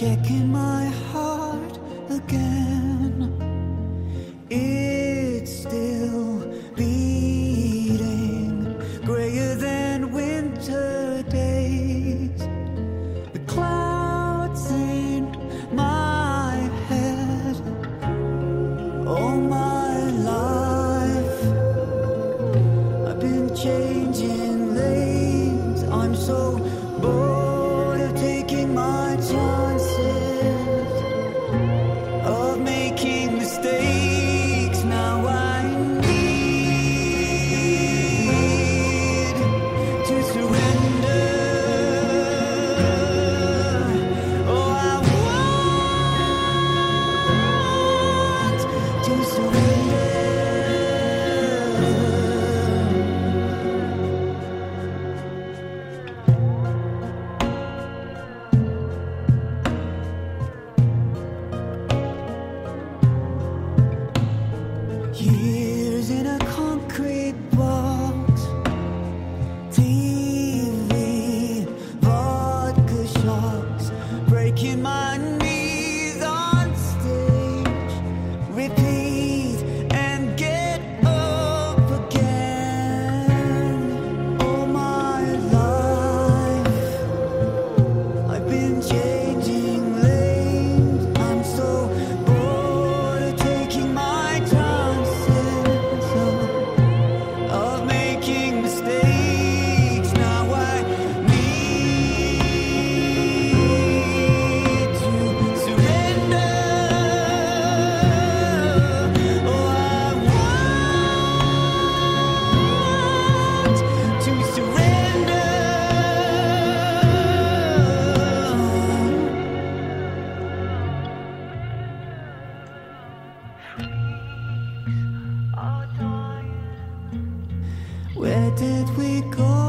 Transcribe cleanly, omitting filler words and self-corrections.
checking my heart again. It's still beating, grayer than winter days. The clouds in my head all my life. I've been changing lanes. I'm so bored of taking my chances, of making mistakes. Now I need to surrender. Oh, I want to surrender. Years in a concrete box, TV, vodka shots, breaking my knees on stage. Repeat and get up again. All my life I've been changing lanes. I'm so bored of taking my chances, of making mistakes. Now I need to surrender. Oh, I want to surrender. Where did we go?